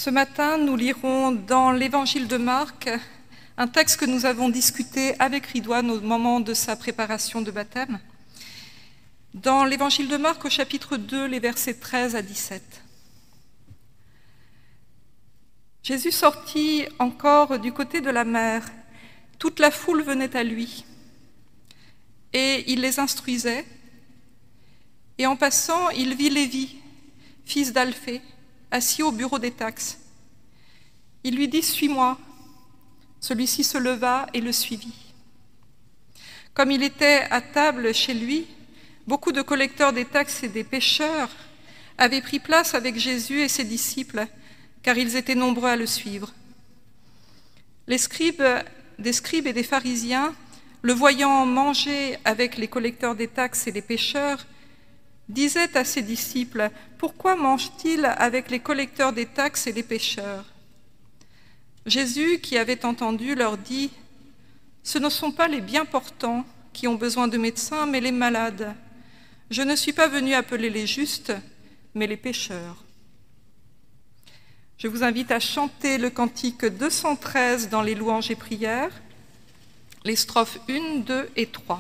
Ce matin, nous lirons dans l'Évangile de Marc un texte que nous avons discuté avec Ridouane au moment de sa préparation de baptême. Dans l'Évangile de Marc, au chapitre 2, les versets 13 à 17. Jésus sortit encore du côté de la mer. Toute la foule venait à lui, et il les instruisait. Et en passant, il vit Lévi, fils d'Alphée, assis au bureau des taxes. Il lui dit « Suis-moi ». Celui-ci se leva et le suivit. Comme il était à table chez lui, beaucoup de collecteurs des taxes et des pêcheurs avaient pris place avec Jésus et ses disciples, car ils étaient nombreux à le suivre. Des scribes et des pharisiens, le voyant manger avec les collecteurs des taxes et les pêcheurs, disaient à ses disciples « Pourquoi mange-t-il avec les collecteurs des taxes et les pêcheurs ?» Jésus, qui avait entendu, leur dit « Ce ne sont pas les bien portants qui ont besoin de médecins, mais les malades. Je ne suis pas venu appeler les justes, mais les pécheurs. » Je vous invite à chanter le cantique 213 dans les louanges et prières, les strophes 1, 2 et 3.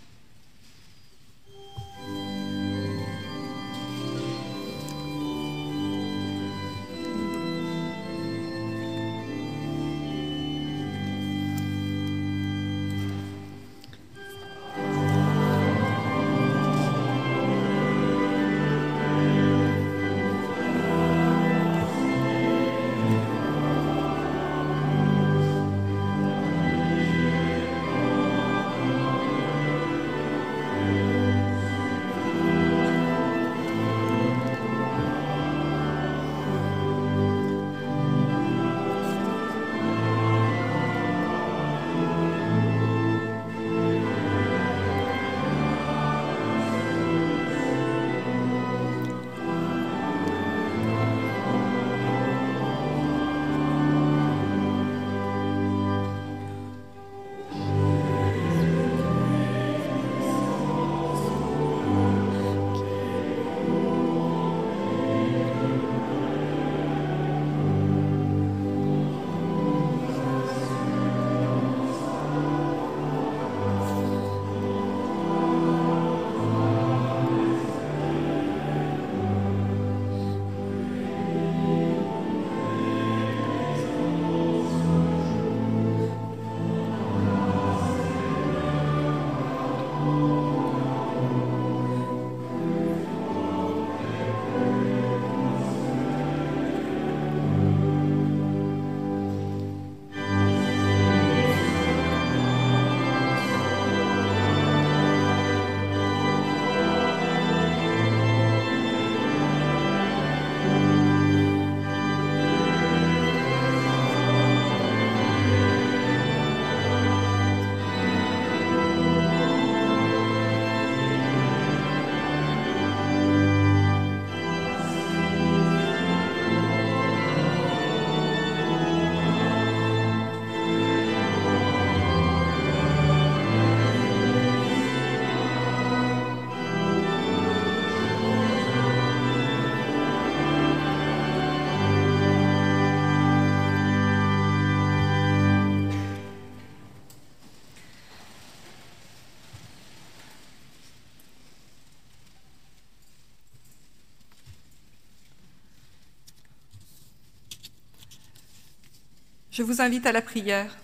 Je vous invite à la prière.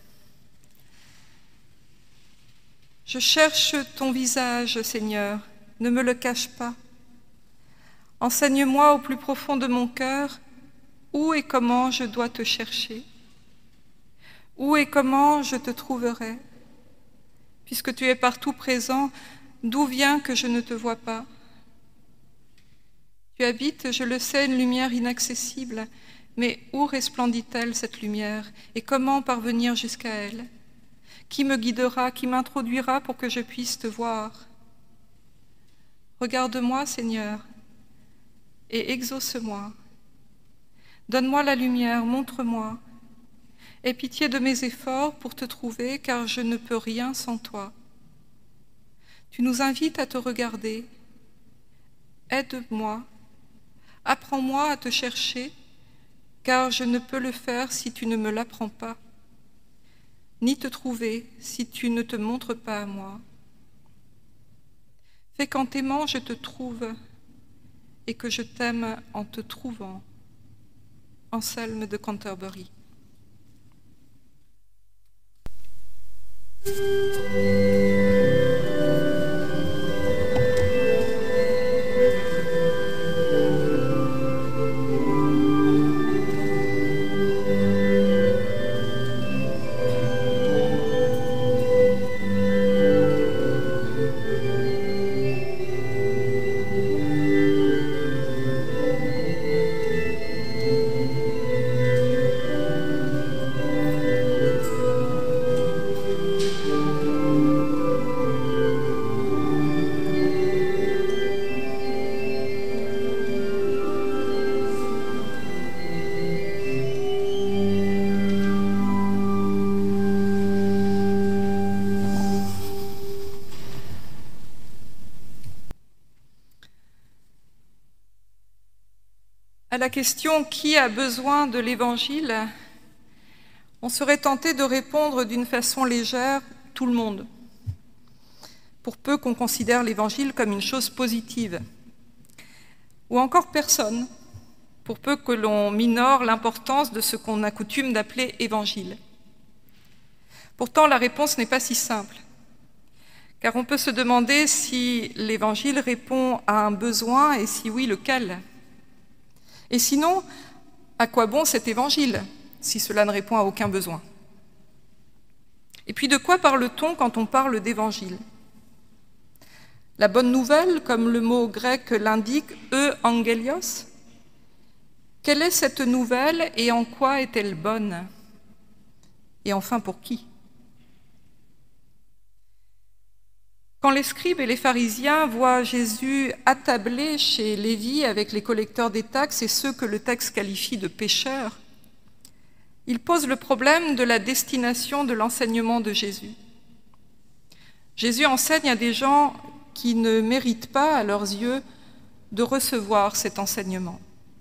Je cherche ton visage, Seigneur, ne me le cache pas. Enseigne-moi au plus profond de mon cœur où et comment je dois te chercher, où et comment je te trouverai. Puisque tu es partout présent, d'où vient que je ne te vois pas? Tu habites, je le sais, une lumière inaccessible, mais où resplendit-elle cette lumière et comment parvenir jusqu'à elle? Qui me guidera, qui m'introduira pour que je puisse te voir? Regarde-moi, Seigneur, et exauce-moi. Donne-moi la lumière, montre-moi. Aie pitié de mes efforts pour te trouver, car je ne peux rien sans toi. Tu nous invites à te regarder. Aide-moi, apprends-moi à te chercher, car je ne peux le faire si tu ne me l'apprends pas, ni te trouver si tu ne te montres pas à moi. Fais qu'en t'aimant je te trouve et que je t'aime en te trouvant. Anselme de Canterbury. À la question « Qui a besoin de l'Évangile ?», on serait tenté de répondre d'une façon légère « Tout le monde », pour peu qu'on considère l'Évangile comme une chose positive, ou encore personne, pour peu que l'on minore l'importance de ce qu'on a coutume d'appeler Évangile. Pourtant, la réponse n'est pas si simple, car on peut se demander si l'Évangile répond à un besoin et si oui, lequel ? Et sinon, à quoi bon cet évangile, si cela ne répond à aucun besoin? Et puis de quoi parle-t-on quand on parle d'évangile? La bonne nouvelle, comme le mot grec l'indique, angelios? Quelle est cette nouvelle et en quoi est-elle bonne? Et enfin, pour qui? Quand les scribes et les pharisiens voient Jésus attablé chez Lévi avec les collecteurs des taxes et ceux que le texte qualifie de pécheurs, ils posent le problème de la destination de l'enseignement de Jésus. Jésus enseigne à des gens qui ne méritent pas, à leurs yeux, de recevoir cet enseignement.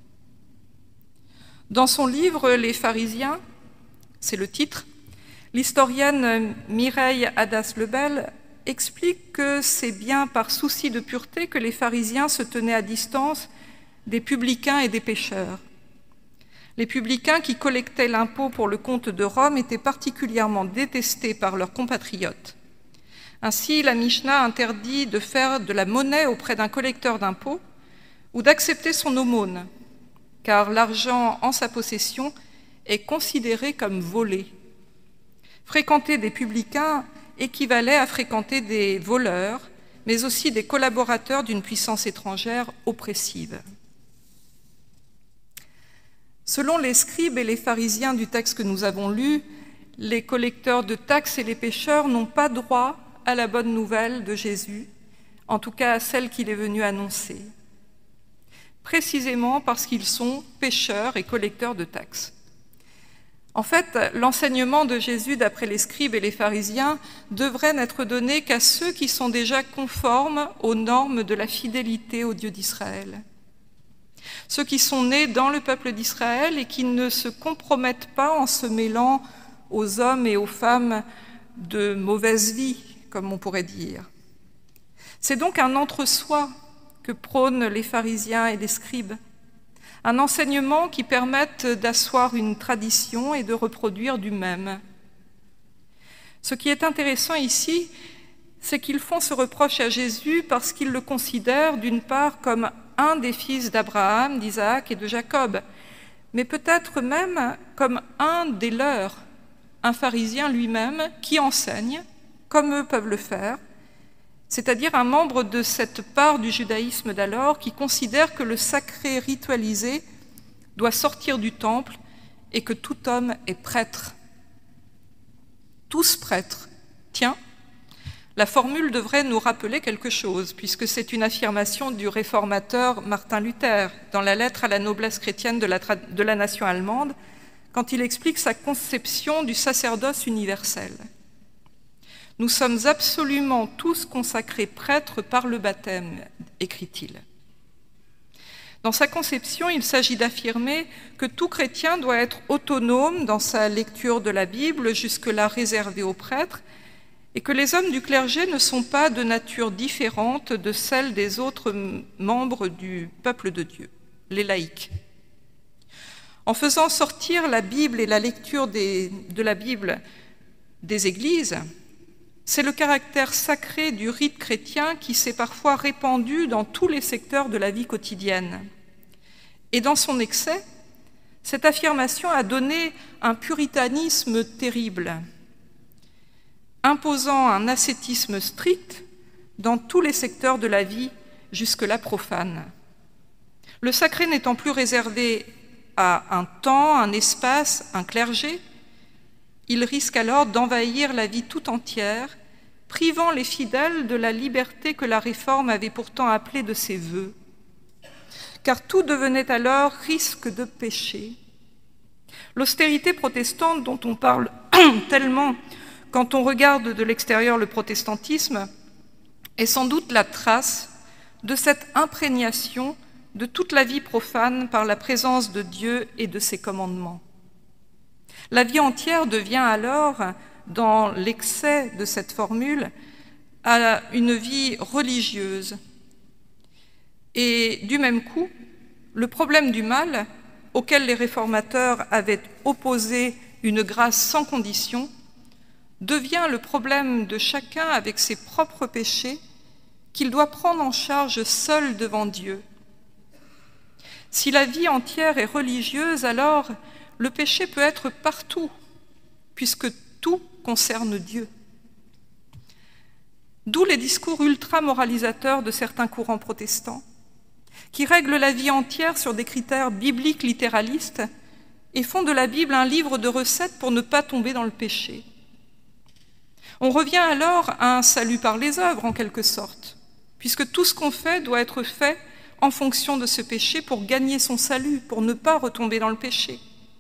Dans son livre « Les pharisiens », c'est le titre, l'historienne Mireille Hadas-Lebel explique que c'est bien par souci de pureté que les pharisiens se tenaient à distance des publicains et des pécheurs. Les publicains qui collectaient l'impôt pour le compte de Rome étaient particulièrement détestés par leurs compatriotes. Ainsi, la Mishnah interdit de faire de la monnaie auprès d'un collecteur d'impôts ou d'accepter son aumône, car l'argent en sa possession est considéré comme volé. Fréquenter des publicains équivalait à fréquenter des voleurs, mais aussi des collaborateurs d'une puissance étrangère oppressive. Selon les scribes et les pharisiens du texte que nous avons lu, les collecteurs de taxes et les pécheurs n'ont pas droit à la bonne nouvelle de Jésus, en tout cas à celle qu'il est venu annoncer, précisément parce qu'ils sont pécheurs et collecteurs de taxes. En fait, l'enseignement de Jésus, d'après les scribes et les pharisiens, devrait n'être donné qu'à ceux qui sont déjà conformes aux normes de la fidélité au Dieu d'Israël. Ceux qui sont nés dans le peuple d'Israël et qui ne se compromettent pas en se mêlant aux hommes et aux femmes de mauvaise vie, comme on pourrait dire. C'est donc un entre-soi que prônent les pharisiens et les scribes, un enseignement qui permette d'asseoir une tradition et de reproduire du même. Ce qui est intéressant ici, c'est qu'ils font ce reproche à Jésus parce qu'ils le considèrent d'une part comme un des fils d'Abraham, d'Isaac et de Jacob, mais peut-être même comme un des leurs, un pharisien lui-même qui enseigne, comme eux peuvent le faire, c'est-à-dire un membre de cette part du judaïsme d'alors qui considère que le sacré ritualisé doit sortir du temple et que tout homme est prêtre. Tous prêtres. Tiens, la formule devrait nous rappeler quelque chose, puisque c'est une affirmation du réformateur Martin Luther dans la lettre à la noblesse chrétienne de la nation allemande, quand il explique sa conception du sacerdoce universel. Nous sommes absolument tous consacrés prêtres par le baptême, écrit-il. Dans sa conception, il s'agit d'affirmer que tout chrétien doit être autonome dans sa lecture de la Bible, jusque-là réservée aux prêtres, et que les hommes du clergé ne sont pas de nature différente de celle des autres membres du peuple de Dieu, les laïcs. En faisant sortir la Bible et la lecture de la Bible des églises, c'est le caractère sacré du rite chrétien qui s'est parfois répandu dans tous les secteurs de la vie quotidienne. Et dans son excès, cette affirmation a donné un puritanisme terrible, imposant un ascétisme strict dans tous les secteurs de la vie jusque-là profane. Le sacré n'étant plus réservé à un temps, un espace, un clergé, il risque alors d'envahir la vie tout entière, privant les fidèles de la liberté que la Réforme avait pourtant appelée de ses vœux. Car tout devenait alors risque de péché. L'austérité protestante dont on parle tellement quand on regarde de l'extérieur le protestantisme est sans doute la trace de cette imprégnation de toute la vie profane par la présence de Dieu et de ses commandements. La vie entière devient alors, dans l'excès de cette formule, une vie religieuse. Et du même coup, le problème du mal, auquel les réformateurs avaient opposé une grâce sans condition, devient le problème de chacun avec ses propres péchés qu'il doit prendre en charge seul devant Dieu. Si la vie entière est religieuse, alors le péché peut être partout, puisque tout concerne Dieu. D'où les discours ultra-moralisateurs de certains courants protestants, qui règlent la vie entière sur des critères bibliques littéralistes et font de la Bible un livre de recettes pour ne pas tomber dans le péché. On revient alors à un salut par les œuvres, en quelque sorte, puisque tout ce qu'on fait doit être fait en fonction de ce péché pour gagner son salut, pour ne pas retomber dans le péché.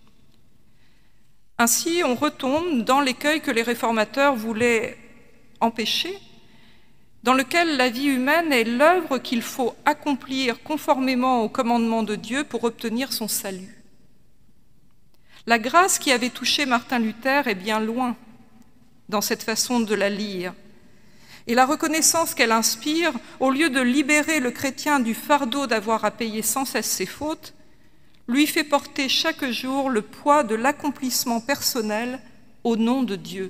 Ainsi, on retombe dans l'écueil que les réformateurs voulaient empêcher, dans lequel la vie humaine est l'œuvre qu'il faut accomplir conformément au commandement de Dieu pour obtenir son salut. La grâce qui avait touché Martin Luther est bien loin dans cette façon de la lire. Et la reconnaissance qu'elle inspire, au lieu de libérer le chrétien du fardeau d'avoir à payer sans cesse ses fautes, lui fait porter chaque jour le poids de l'accomplissement personnel au nom de Dieu.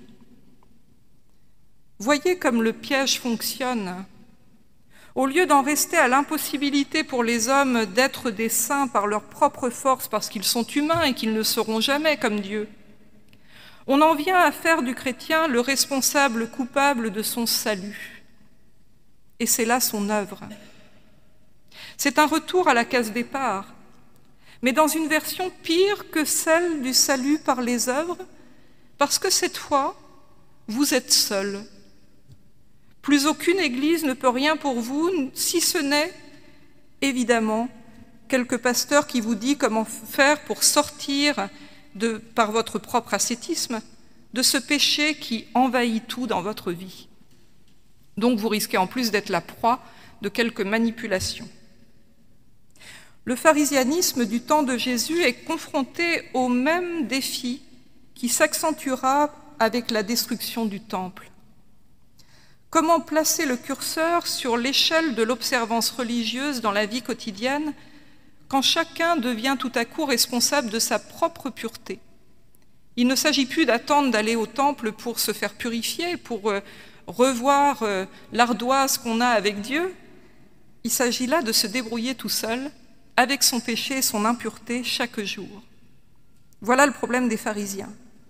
Voyez comme le piège fonctionne. Au lieu d'en rester à l'impossibilité pour les hommes d'être des saints par leur propre force parce qu'ils sont humains et qu'ils ne seront jamais comme Dieu, on en vient à faire du chrétien le responsable coupable de son salut. Et c'est là son œuvre. C'est un retour à la case départ, mais dans une version pire que celle du salut par les œuvres, parce que cette fois, vous êtes seul. Plus aucune église ne peut rien pour vous, si ce n'est, évidemment, quelques pasteurs qui vous disent comment faire pour sortir par votre propre ascétisme, de ce péché qui envahit tout dans votre vie. Donc vous risquez en plus d'être la proie de quelques manipulations. Le pharisianisme du temps de Jésus est confronté au même défi qui s'accentuera avec la destruction du temple. Comment placer le curseur sur l'échelle de l'observance religieuse dans la vie quotidienne quand chacun devient tout à coup responsable de sa propre pureté? Il ne s'agit plus d'attendre d'aller au temple pour se faire purifier, pour revoir l'ardoise qu'on a avec Dieu. Il s'agit là de se débrouiller tout seul avec son péché et son impureté chaque jour. Voilà le problème des pharisiens.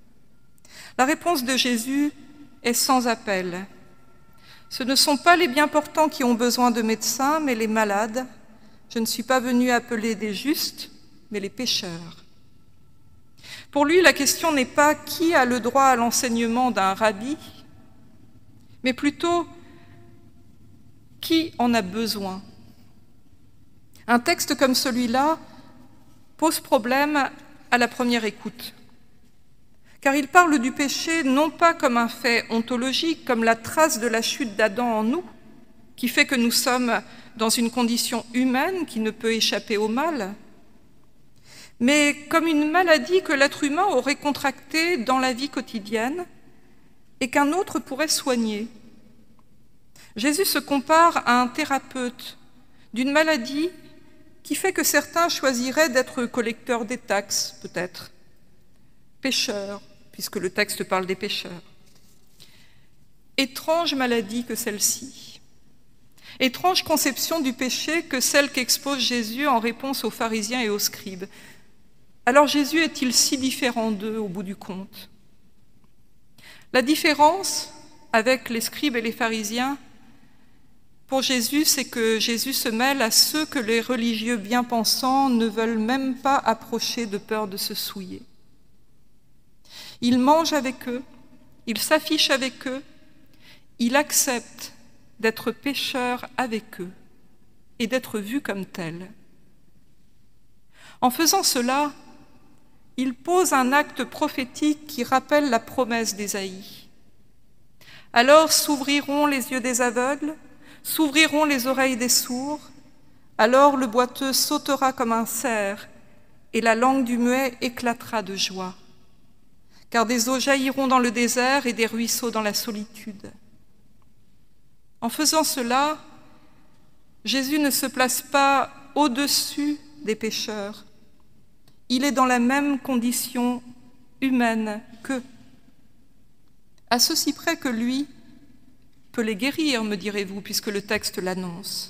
La réponse de Jésus est sans appel. Ce ne sont pas les bien portants qui ont besoin de médecins, mais les malades. Je ne suis pas venu appeler des justes, mais les pécheurs. Pour lui, la question n'est pas qui a le droit à l'enseignement d'un rabbi, mais plutôt qui en a besoin. Un texte comme celui-là pose problème à la première écoute, car il parle du péché non pas comme un fait ontologique, comme la trace de la chute d'Adam en nous, qui fait que nous sommes dans une condition humaine qui ne peut échapper au mal, mais comme une maladie que l'être humain aurait contractée dans la vie quotidienne et qu'un autre pourrait soigner. Jésus se compare à un thérapeute d'une maladie qui fait que certains choisiraient d'être collecteurs des taxes, peut-être, pécheurs, puisque le texte parle des pécheurs. Étrange maladie que celle-ci. Étrange conception du péché que celle qu'expose Jésus en réponse aux pharisiens et aux scribes. Alors Jésus est-il si différent d'eux au bout du compte? La différence avec les scribes et les pharisiens, pour Jésus, c'est que Jésus se mêle à ceux que les religieux bien-pensants ne veulent même pas approcher de peur de se souiller. Il mange avec eux, il s'affiche avec eux, il accepte d'être pécheur avec eux et d'être vu comme tel. En faisant cela, il pose un acte prophétique qui rappelle la promesse d'Ésaïe. Alors s'ouvriront les yeux des aveugles, s'ouvriront les oreilles des sourds, alors le boiteux sautera comme un cerf et la langue du muet éclatera de joie. Car des eaux jailliront dans le désert et des ruisseaux dans la solitude. En faisant cela, Jésus ne se place pas au-dessus des pécheurs. Il est dans la même condition humaine qu'eux. À ceci près que lui peut les guérir, me direz-vous, puisque le texte l'annonce.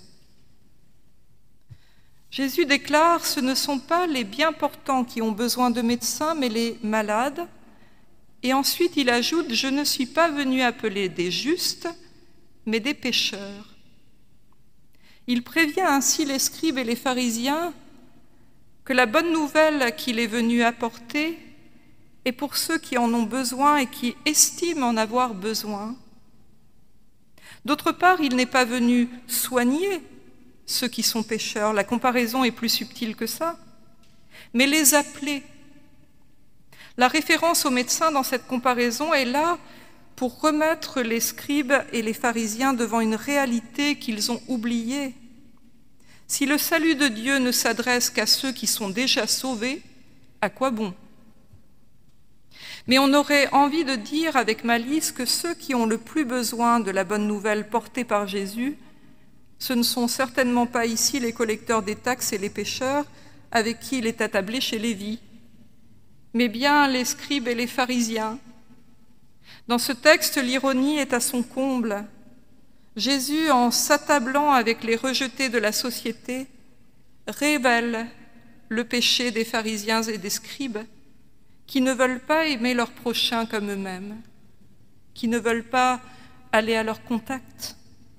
Jésus déclare « Ce ne sont pas les bien portants qui ont besoin de médecins, mais les malades. » Et ensuite il ajoute « Je ne suis pas venu appeler des justes, mais des pécheurs. » Il prévient ainsi les scribes et les pharisiens que la bonne nouvelle qu'il est venu apporter est pour ceux qui en ont besoin et qui estiment en avoir besoin. D'autre part, il n'est pas venu soigner ceux qui sont pécheurs, la comparaison est plus subtile que ça, mais les appeler. La référence aux médecins dans cette comparaison est là pour remettre les scribes et les pharisiens devant une réalité qu'ils ont oubliée. Si le salut de Dieu ne s'adresse qu'à ceux qui sont déjà sauvés, à quoi bon? Mais on aurait envie de dire avec malice que ceux qui ont le plus besoin de la bonne nouvelle portée par Jésus, ce ne sont certainement pas ici les collecteurs des taxes et les pécheurs avec qui il est attablé chez Lévi, mais bien les scribes et les pharisiens. Dans ce texte, l'ironie est à son comble. Jésus, en s'attablant avec les rejetés de la société, révèle le péché des pharisiens et des scribes qui ne veulent pas aimer leur prochain comme eux-mêmes, qui ne veulent pas aller à leur contact.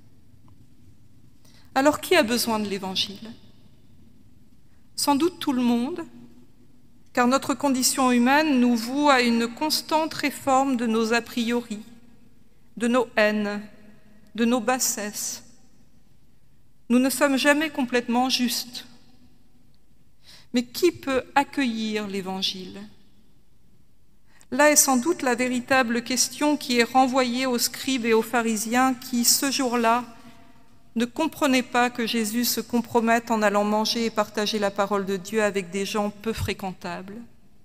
Alors qui a besoin de l'Évangile? Sans doute tout le monde, car notre condition humaine nous voue à une constante réforme de nos a priori, de nos haines, de nos bassesses. Nous ne sommes jamais complètement justes. Mais qui peut accueillir l'Évangile? Là est sans doute la véritable question qui est renvoyée aux scribes et aux pharisiens qui, ce jour-là, ne comprenaient pas que Jésus se compromette en allant manger et partager la parole de Dieu avec des gens peu fréquentables.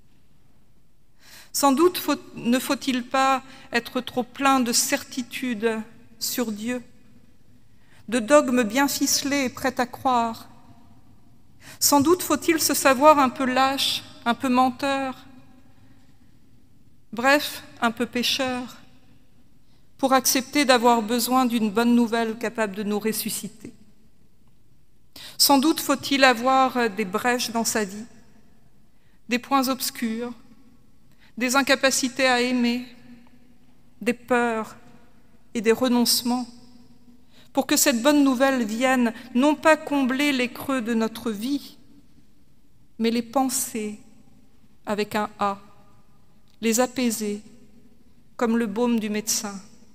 Sans doute ne faut-il pas être trop plein de certitudes sur Dieu, de dogmes bien ficelés et prêts à croire. Sans doute faut-il se savoir un peu lâche, un peu menteur, bref, un peu pécheur, pour accepter d'avoir besoin d'une bonne nouvelle capable de nous ressusciter. Sans doute faut-il avoir des brèches dans sa vie, des points obscurs, des incapacités à aimer, des peurs et des renoncements, pour que cette bonne nouvelle vienne non pas combler les creux de notre vie, mais les penser avec un A, les apaiser comme le baume du médecin.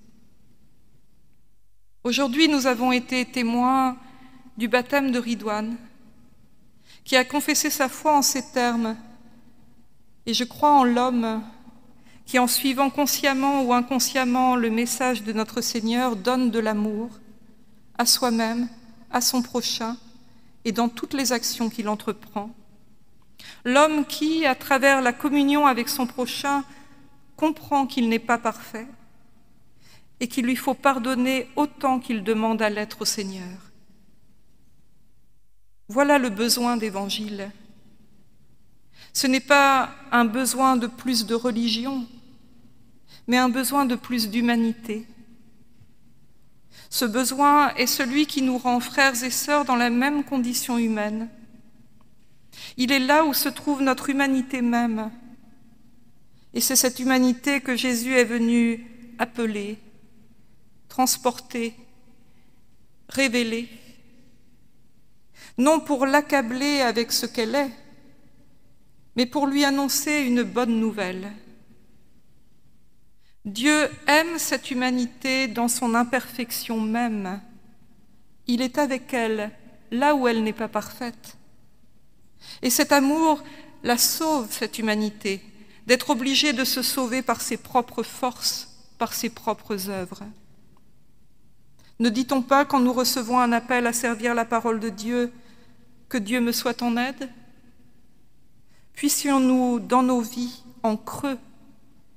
Aujourd'hui, nous avons été témoins du baptême de Ridouane, qui a confessé sa foi en ces termes. Et je crois en l'homme qui, en suivant consciemment ou inconsciemment le message de notre Seigneur, donne de l'amour, à soi-même, à son prochain et dans toutes les actions qu'il entreprend. L'homme qui, à travers la communion avec son prochain, comprend qu'il n'est pas parfait et qu'il lui faut pardonner autant qu'il demande à l'être au Seigneur. Voilà le besoin d'Évangile. Ce n'est pas un besoin de plus de religion, mais un besoin de plus d'humanité. Ce besoin est celui qui nous rend frères et sœurs dans la même condition humaine. Il est là où se trouve notre humanité même. Et c'est cette humanité que Jésus est venu appeler, transporter, révéler. Non pour l'accabler avec ce qu'elle est, mais pour lui annoncer une bonne nouvelle. Dieu aime cette humanité dans son imperfection même. Il est avec elle là où elle n'est pas parfaite. Et cet amour la sauve, cette humanité, d'être obligée de se sauver par ses propres forces, par ses propres œuvres. Ne dit-on pas, quand nous recevons un appel à servir la parole de Dieu, que Dieu me soit en aide? Puissions-nous, dans nos vies, en creux,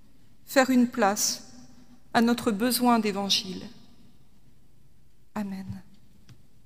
faire une place à notre besoin d'évangile. Amen.